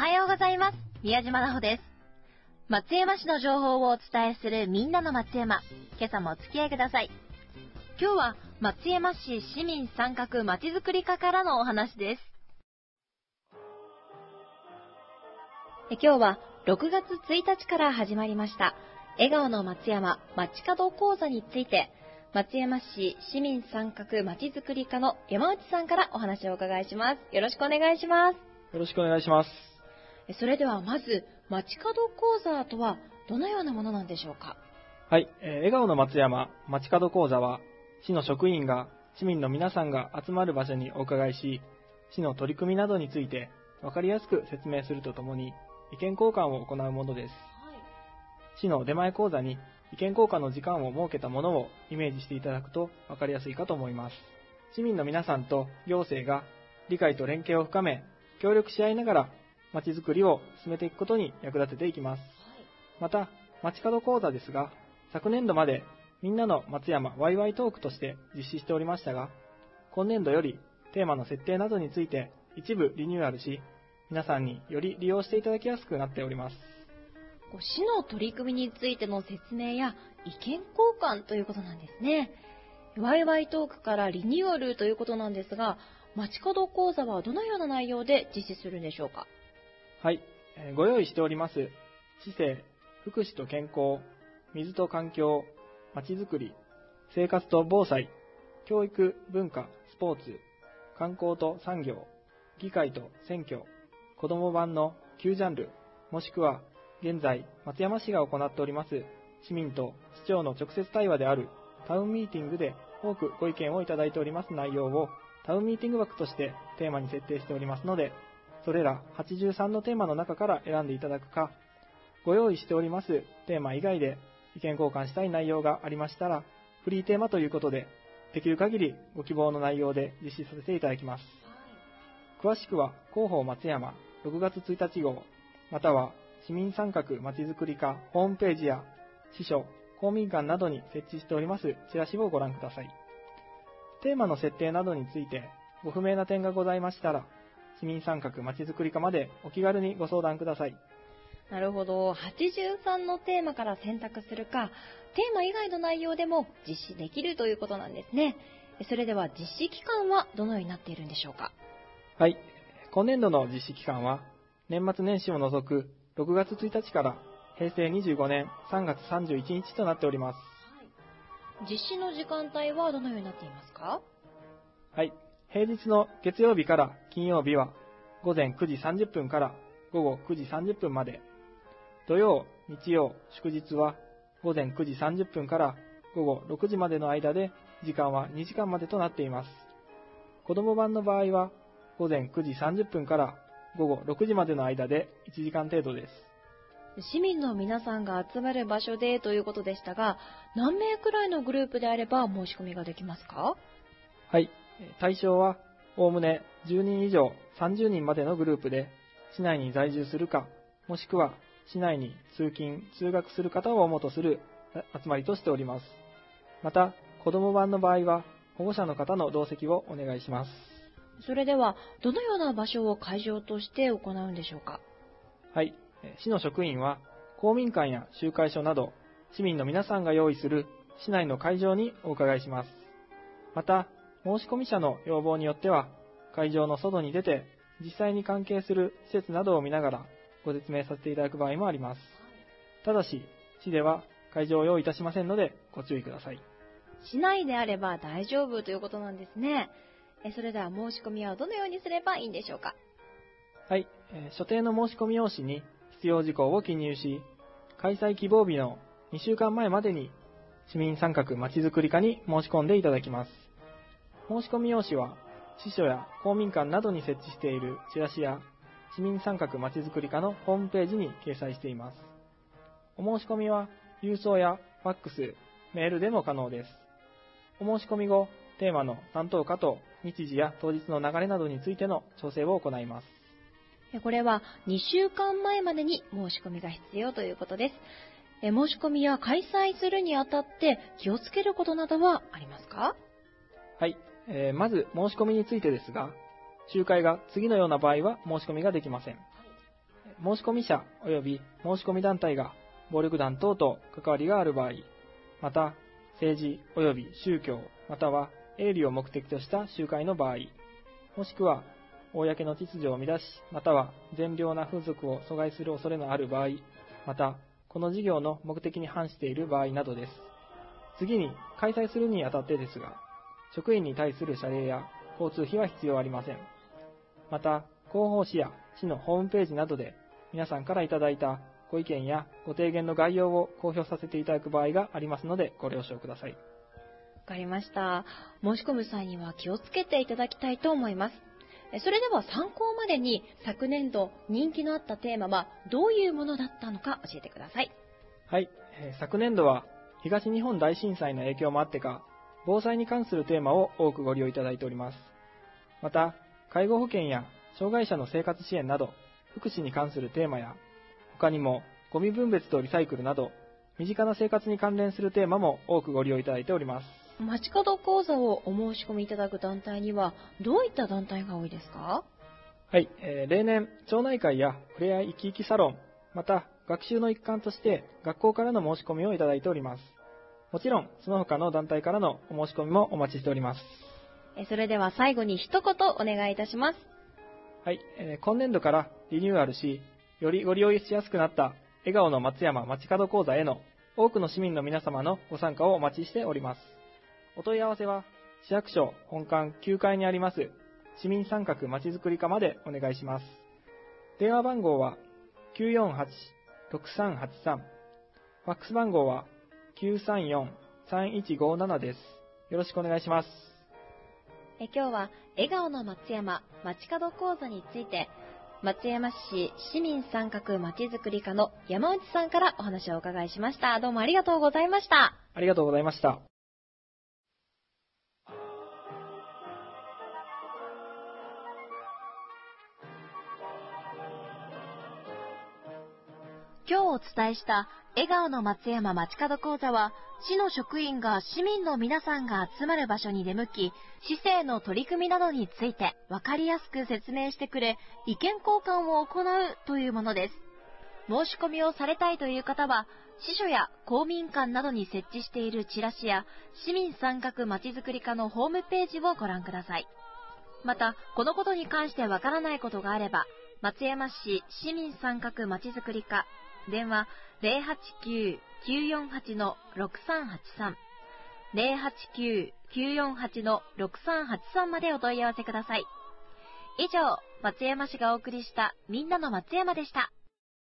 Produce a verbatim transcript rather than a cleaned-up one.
はようございます。宮島奈穂です。松山市の情報をお伝えするみんなの松山。今朝もお付き合いください。今日は松山市市民参画まちづくり課からのお話です。今日はろくがつついたちから始まりました笑顔の松山まちかど講座について、松山市市民参画まちづくり課の山内さんからお話をお伺いします。よろしくお願いします。 よろしくお願いします。 それではまず、まちかど講座とはどのようなものなんでしょうか。 はい、えー、笑顔の松山まちかど講座は、市の職員が市民の皆さんが集まる場所にお伺いし、市の取り組みなどについて分かりやすく説明するとともに、意見交換を行うものです。はい、市の出前講座に意見交換の時間を設けたものをイメージしていただくと分かりやすいかと思います。市民の皆さんと行政が理解と連携を深め、協力し合いながらまちづくりを進めていくことに役立てていきます。はい、また、まちかど講座ですが、昨年度までみんなの松山ワイワイトークとして実施しておりましたが、今年度よりテーマの設定などについて一部リニューアルし、皆さんにより利用していただきやすくなっております。 市の取り組みについての説明や意見交換ということなんですね。ワイワイトークからリニューアルということなんですが、まちかど講座はどのような内容で実施するんでしょうか。 はい、ご用意しております市政、福祉と健康、水と環境、まちづくり、生活と防災、教育、文化、スポーツ、観光と産業、議会と選挙、子ども版のきゅうジャンル、もしくは現在松山市が行っております市民と市長の直接対話であるタウンミーティングで多くご意見をいただいております内容をタウンミーティング枠としてテーマに設定しておりますので、それらはちじゅうさんのテーマの中から選んでいただくか、ご用意しておりますテーマ以外で意見交換したい内容がありましたら、フリーテーマということで、できる限りご希望の内容で実施させていただきます。詳しくは広報松山ろくがつついたち号、または市民参画まちづくり課ホームページや支所、公民館などに設置しておりますチラシをご覧ください。テーマの設定などについてご不明な点がございましたら、市民参画まちづくり課までお気軽にご相談ください。 なるほど。はちじゅうさんのテーマから選択するか、テーマ以外の内容でも実施できるということなんですね。それでは実施期間はどのようになっているんでしょうか。 はい、今年度の実施期間は年末年始を除くろくがつついたちからへいせいにじゅうごねんさんがつさんじゅういちにちとなっております。 はい、実施の時間帯はどのようになっていますか。 はい、平日の月曜日から金曜日はごぜんくじさんじゅっぷんからごごくじさんじゅっぷんまで、土曜、日曜、祝日はごぜんくじさんじゅっぷんからごごろくじまでの間で、時間はにじかんまでとなっています。子供版の場合はごぜんくじさんじゅっぷんからごごろくじまでの間でいちじかん程度です。 市民の皆さんが集まる場所でということでしたが、何名くらいのグループであれば申し込みができますか。 はい、対象はおおむねじゅうにん以上さんじゅうにんまでのグループで、市内に在住するか、もしくは市内に通勤・通学する方を主とする集まりとしております。また、子供版の場合は保護者の方の同席をお願いします。 それでは、どのような場所を会場として行うんでしょうか。 はい、市の職員は公民館や集会所など市民の皆さんが用意する市内の会場にお伺いします。また、申し込み者の要望によっては会場の外に出て実際に関係する施設などを見ながらご説明させていただく場合もあります。ただし、市では会場を用意いたしませんのでご注意ください。 市内であれば大丈夫ということなんですね。それでは申し込みはどのようにすればいいんでしょうか。 はい、所定の申し込み用紙に必要事項を記入し、開催希望日のにしゅうかんまえまでに市民参画まちづくり課に申し込んでいただきます。申し込み用紙は支所や公民館などに設置しているチラシや市民参画まちづくり課のホームページに掲載しています。お申し込みは郵送やファックス、メールでも可能です。お申し込み後、テーマの担当課と日時や当日の流れなどについての調整を行います。 これはにしゅうかんまえまでに申し込みが必要ということです。申し込みや開催するにあたって気をつけることなどはありますか。 はい、えー、まず申し込みについてですが、集会が次のような場合は申し込みができません。 申込者及び申込団体が暴力団等と関わりがある場合、また政治及び宗教または営利を目的とした集会の場合、もしくは公の秩序を乱し、または善良な風俗を阻害する恐れのある場合、またこの事業の目的に反している場合などです。次に、開催するにあたってですが、職員に対する謝礼や交通費は必要ありません。また、広報誌や市のホームページなどで皆さんからいただいたご意見やご提言の概要を公表させていただく場合がありますのでご了承ください。わかりました。申し込む際には気をつけていただきたいと思います。それでは参考までに昨年度人気のあったテーマはどういうものだったのか教えてください。 はい、えー、昨年度は東日本大震災の影響もあってか、防災に関するテーマを多くご利用いただいております。また、介護保険や障害者の生活支援など、福祉に関するテーマや、他にもゴミ分別とリサイクルなど、身近な生活に関連するテーマも多くご利用いただいております。 街角講座をお申し込みいただく団体には、どういった団体が多いですか？ はい、えー、例年、町内会やふれあい生き生きサロン、また学習の一環として学校からの申し込みをいただいております。もちろん、その他の団体からのお申し込みもお待ちしております。 それでは最後に一言お願いいたします。 はい、えー、今年度からリニューアルし、よりご利用しやすくなった笑顔の松山街角講座への多くの市民の皆様のご参加をお待ちしております。お問い合わせは、市役所本館きゅうかいにあります市民参画まちづくり課までお願いします。電話番号は きゅうよんはち ろくさんはちさん、ファックス番号は きゅうさんよん さんいちごなな です。よろしくお願いします。 え今日は笑顔の松山街角講座について、松山市市民参画まちづくり課の山内さんからお話をお伺いしました。どうもありがとうございました。 ありがとうございました。 今日お伝えした笑顔の松山街角講座は、市の職員が市民の皆さんが集まる場所に出向き、市政の取り組みなどについて分かりやすく説明してくれ、意見交換を行うというものです。申し込みをされたいという方は、市所や公民館などに設置しているチラシや、市民参画まちづくり課のホームページをご覧ください。また、このことに関してわからないことがあれば、松山市市民参画まちづくり課、電話 ゼロはちきゅう きゅうよんはち ろくさんはちさん ゼロはちきゅう きゅうよんはち ろくさんはちさんまでお問い合わせください。以上、松山市がお送りしたみんなの松山でした。